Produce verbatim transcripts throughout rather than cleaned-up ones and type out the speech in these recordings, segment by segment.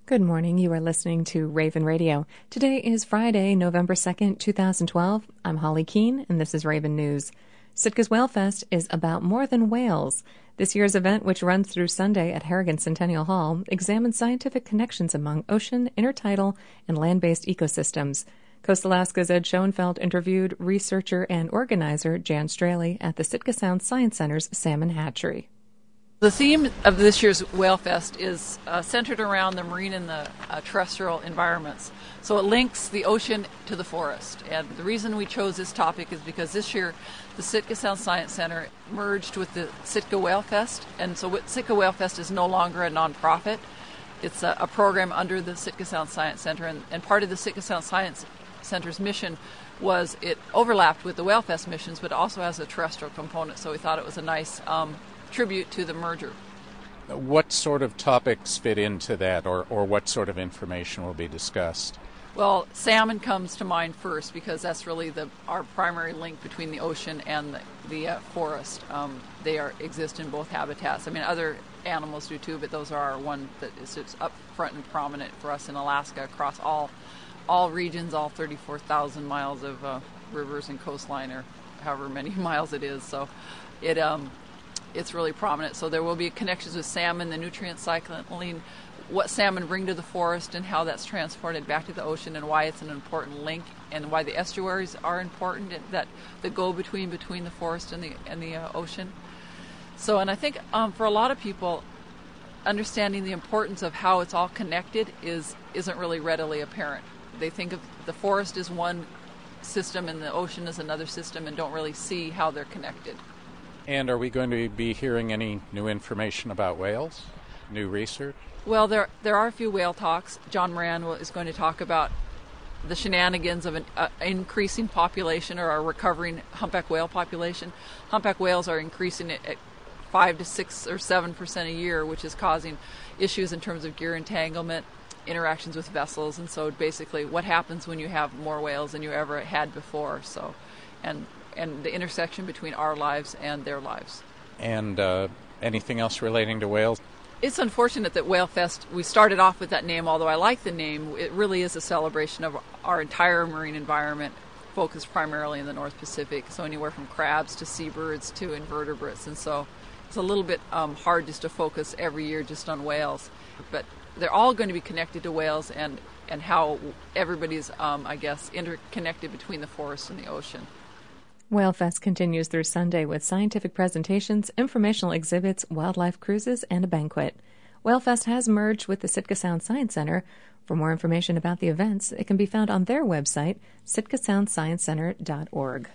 Good morning. You are listening to Raven Radio. Today is Friday, November second, twenty twelve. I'm Holly Keene, and this is Raven News. Sitka's Whale Fest is about more than whales. This year's event, which runs through Sunday at Harrigan Centennial Hall, examines scientific connections among ocean, intertidal, and land-based ecosystems. Coast Alaska's Ed Schoenfeld interviewed researcher and organizer Jan Straley at the Sitka Sound Science Center's Salmon Hatchery. The theme of this year's Whale Fest is uh, centered around the marine and the uh, terrestrial environments. So it links the ocean to the forest. And the reason we chose this topic is because this year the Sitka Sound Science Center merged with the Sitka Whale Fest. And so Sitka Whale Fest is no longer a nonprofit. It's a, a program under the Sitka Sound Science Center. And, and part of the Sitka Sound Science Center's mission was it overlapped with the Whale Fest missions, but also has a terrestrial component. So we thought it was a nice um, tribute to the merger. What sort of topics fit into that, or, or what sort of information will be discussed? Well, salmon comes to mind first because that's really the our primary link between the ocean and the, the uh, forest. Um, they are exist in both habitats. I mean, other animals do too, but those are our one that is just up front and prominent for us in Alaska across all all regions, all thirty-four thousand miles of uh, rivers and coastline, or however many miles it is. So it um. It's really prominent. So there will be connections with salmon, the nutrient cycling, what salmon bring to the forest and how that's transported back to the ocean, and why it's an important link, and why the estuaries are important that, that go between between the forest and the and the uh, ocean. So, and I think um, for a lot of people, understanding the importance of how it's all connected is isn't really readily apparent. They think of the forest as one system and the ocean as another system, and don't really see how they're connected. And are we going to be hearing any new information about whales? New research? Well, there there are a few whale talks. John Moran will, is going to talk about the shenanigans of an uh, increasing population, or a recovering humpback whale population. Humpback whales are increasing at, at five to six or seven percent a year, which is causing issues in terms of gear entanglement, interactions with vessels, and so basically what happens when you have more whales than you ever had before. So, and and the intersection between our lives and their lives. And uh, anything else relating to whales? It's unfortunate that Whale Fest, we started off with that name, although I like the name. It really is a celebration of our entire marine environment, focused primarily in the North Pacific, so anywhere from crabs to seabirds to invertebrates. And so it's a little bit um, hard just to focus every year just on whales. But they're all going to be connected to whales, and, and how everybody's, um, I guess, interconnected between the forest and the ocean. Whale Fest continues through Sunday with scientific presentations, informational exhibits, wildlife cruises, and a banquet. Whale Fest has merged with the Sitka Sound Science Center. For more information about the events, it can be found on their website, sitka sound science center dot org.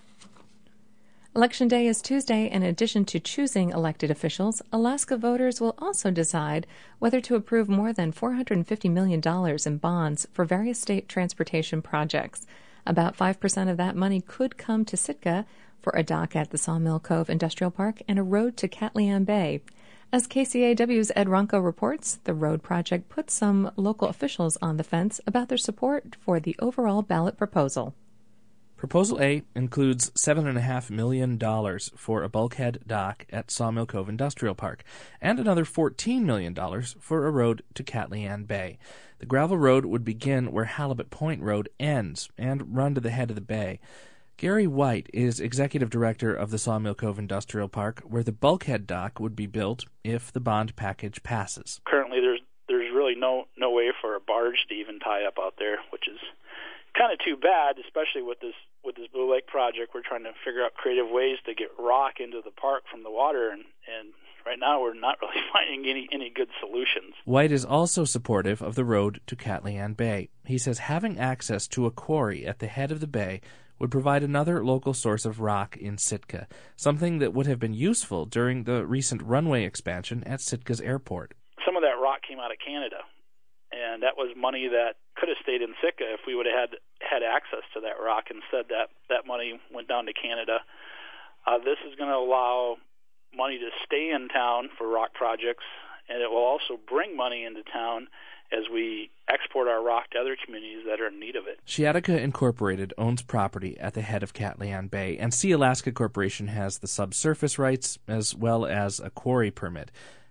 Election Day is Tuesday, and in addition to choosing elected officials, Alaska voters will also decide whether to approve more than four hundred fifty million dollars in bonds for various state transportation projects. About five percent of that money could come to Sitka for a dock at the Sawmill Cove Industrial Park and a road to Katlian Bay. As K C A W's Ed Ronco reports, the road project put some local officials on the fence about their support for the overall ballot proposal. Proposal A includes seven point five million dollars for a bulkhead dock at Sawmill Cove Industrial Park and another fourteen million dollars for a road to Katlian Bay. The gravel road would begin where Halibut Point Road ends and run to the head of the bay. Gary White is executive director of the Sawmill Cove Industrial Park, where the bulkhead dock would be built if the bond package passes. Currently, there's there's really no no way for a barge to even tie up out there, which is kind of too bad, especially with this with this Blue Lake project. We're trying to figure out creative ways to get rock into the park from the water, and, and right now we're not really finding any, any good solutions. White is also supportive of the road to Katlian Bay. He says having access to a quarry at the head of the bay would provide another local source of rock in Sitka, something that would have been useful during the recent runway expansion at Sitka's airport. Some of that rock came out of Canada, and that was money that could have stayed in Sitka if we would have had had access to that rock. Instead, that, that money went down to Canada. Uh, this is going to allow money to stay in town for rock projects, and it will also bring money into town as we export our rock to other communities that are in need of it. Shiatica Incorporated owns property at the head of Katlian Bay, and Sea Alaska Corporation has the subsurface rights as well as a quarry permit.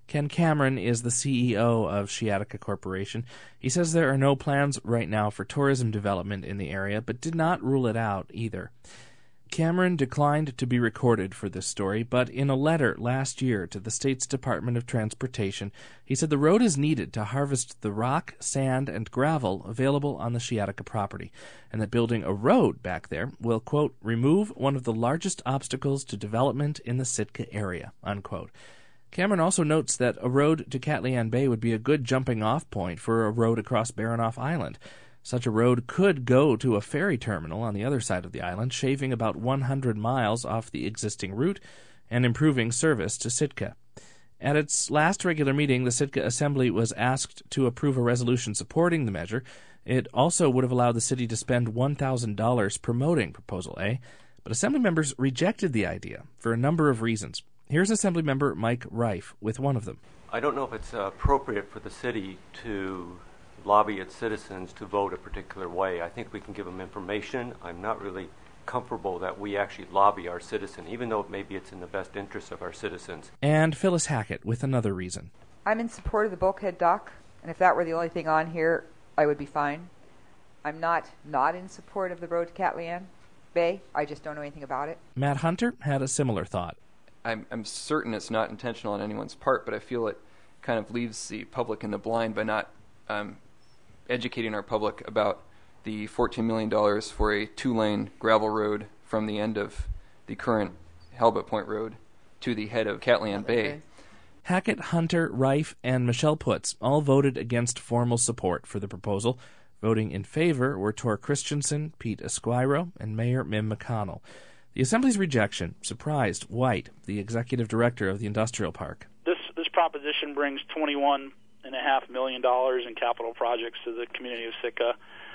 Ken Cameron is the C E O of Sciatica Corporation. He says there are no plans right now for tourism development in the area, but did not rule it out either. Cameron declined to be recorded for this story, but in a letter last year to the state's Department of Transportation, he said the road is needed to harvest the rock, sand, and gravel available on the Sciatica property, and that building a road back there will, quote, remove one of the largest obstacles to development in the Sitka area, unquote. Cameron also notes that a road to Katlian Bay would be a good jumping-off point for a road across Baranof Island. Such a road could go to a ferry terminal on the other side of the island, shaving about one hundred miles off the existing route and improving service to Sitka. At its last regular meeting, the Sitka Assembly was asked to approve a resolution supporting the measure. It also would have allowed the city to spend one thousand dollars promoting Proposal A, but Assembly members rejected the idea for a number of reasons. Here's Assemblymember Mike Reif with one of them. I don't know if it's uh, appropriate for the city to lobby its citizens to vote a particular way. I think we can give them information. I'm not really comfortable that we actually lobby our citizen, even though maybe it's in the best interest of our citizens. And Phyllis Hackett with another reason. I'm in support of the bulkhead dock, and if that were the only thing on here, I would be fine. I'm not not in support of the road to Katlian Bay. I just don't know anything about it. Matt Hunter had a similar thought. I'm, I'm certain it's not intentional on anyone's part, but I feel it kind of leaves the public in the blind by not um, educating our public about the fourteen million dollars for a two-lane gravel road from the end of the current Halibut Point Road to the head of Katlian Bay. Hackett, Hunter, Reif, and Michelle Putz all voted against formal support for the proposal. Voting in favor were Tor Christensen, Pete Esquiro, and Mayor Mim McConnell. The Assembly's rejection surprised White, the executive director of the industrial park. This this proposition brings twenty-one and a half million dollars in capital projects to the community of Sitka.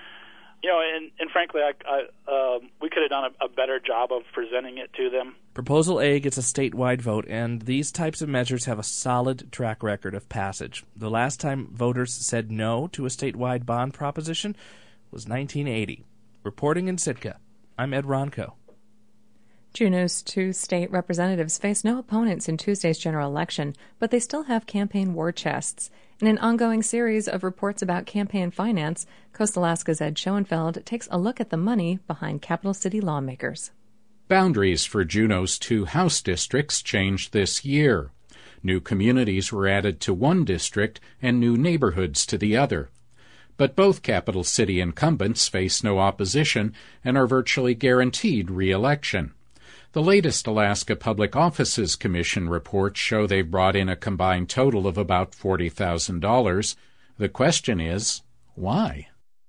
You know, and, and frankly, I, I, uh, we could have done a, a better job of presenting it to them. Proposal A gets a statewide vote, and these types of measures have a solid track record of passage. The last time voters said no to a statewide bond proposition was nineteen eighty. Reporting in Sitka, I'm Ed Ronco. Juneau's two state representatives face no opponents in Tuesday's general election, but they still have campaign war chests. In an ongoing series of reports about campaign finance, Coast Alaska's Ed Schoenfeld takes a look at the money behind capital city lawmakers. Boundaries for Juneau's two House districts changed this year. New communities were added to one district and new neighborhoods to the other. But both capital city incumbents face no opposition and are virtually guaranteed re-election. The latest Alaska Public Offices Commission reports show they've brought in a combined total of about forty thousand dollars. The question is, why?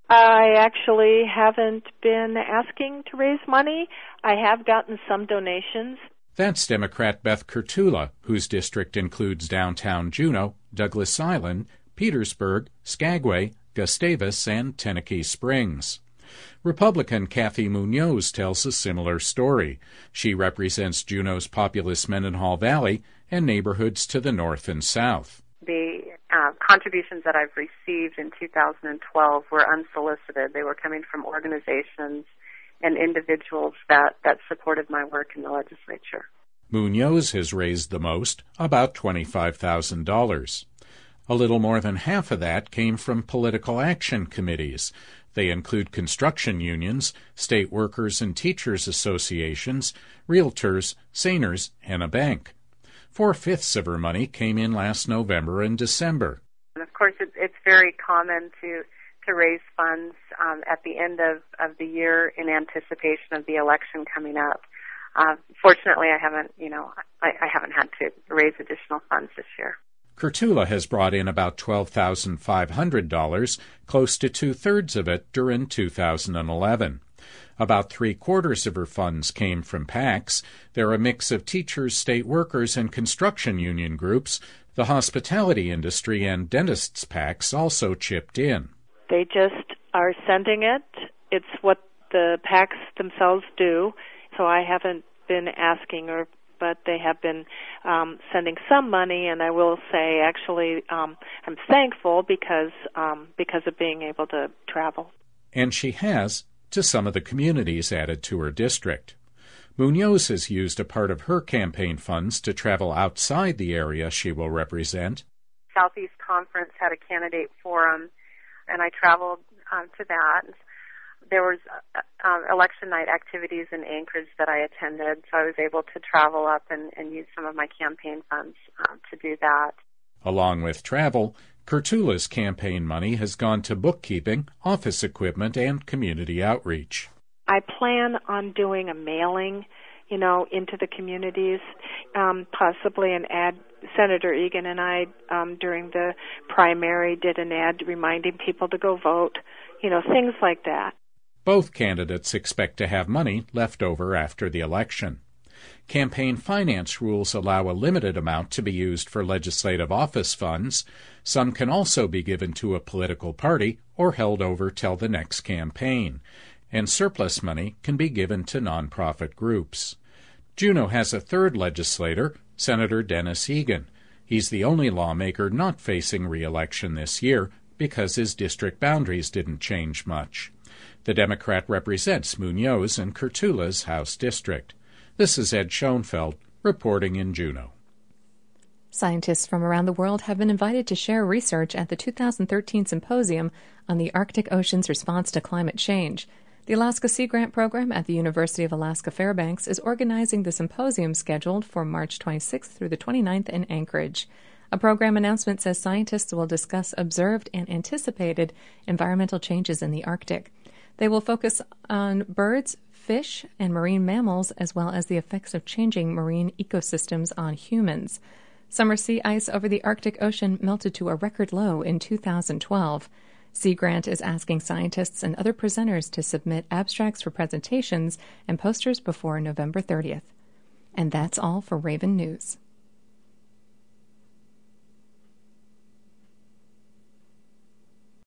I actually haven't been asking to raise money. I have gotten some donations. That's Democrat Beth Kurtula, whose district includes downtown Juneau, Douglas Island, Petersburg, Skagway, Gustavus, and Tenakee Springs. Republican Kathy Munoz tells a similar story. She represents Juneau's populous Mendenhall Valley and neighborhoods to the north and south. The uh, contributions that I've received in two thousand twelve were unsolicited. They were coming from organizations and individuals that, that supported my work in the legislature. Munoz has raised the most, about twenty-five thousand dollars. A little more than half of that came from political action committees. They include construction unions, state workers and teachers associations, realtors, seniors, and a bank. Four-fifths of her money came in last November and December. And of course, it, it's very common to, to raise funds um, at the end of, of the year in anticipation of the election coming up. Uh, fortunately, I haven't, you know, I, I haven't had to raise additional funds this year. Kurtula has brought in about twelve thousand five hundred dollars, close to two-thirds of it during two thousand eleven. About three-quarters of her funds came from PACs. They're a mix of teachers, state workers, and construction union groups. The hospitality industry and dentists' PACs also chipped in. They just are sending it. It's what the PACs themselves do, so I haven't been asking or but they have been um, sending some money, and I will say, actually, um, I'm thankful because um, because of being able to travel. And she has to some of the communities added to her district. Munoz has used a part of her campaign funds to travel outside the area she will represent. Southeast Conference had a candidate forum, and I traveled um, to that. There was uh, uh, election night activities in Anchorage that I attended, so I was able to travel up and, and use some of my campaign funds um, to do that. Along with travel, Kurtula's campaign money has gone to bookkeeping, office equipment, and community outreach. I plan on doing a mailing, you know, into the communities, um, possibly an ad. Senator Egan and I, um, during the primary, did an ad reminding people to go vote, you know, things like that. Both candidates expect to have money left over after the election. Campaign finance rules allow a limited amount to be used for legislative office funds. Some can also be given to a political party or held over till the next campaign. And surplus money can be given to nonprofit groups. Juneau has a third legislator, Senator Dennis Egan. He's the only lawmaker not facing re-election this year because his district boundaries didn't change much. The Democrat represents Munoz and Kurtula's House District. This is Ed Schoenfeld reporting in Juneau. Scientists from around the world have been invited to share research at the two thousand thirteen Symposium on the Arctic Ocean's response to climate change. The Alaska Sea Grant Program at the University of Alaska Fairbanks is organizing the symposium scheduled for March twenty-sixth through the twenty-ninth in Anchorage. A program announcement says scientists will discuss observed and anticipated environmental changes in the Arctic. They will focus on birds, fish, and marine mammals, as well as the effects of changing marine ecosystems on humans. Summer sea ice over the Arctic Ocean melted to a record low in two thousand twelve. Sea Grant is asking scientists and other presenters to submit abstracts for presentations and posters before November thirtieth. And that's all for Raven News.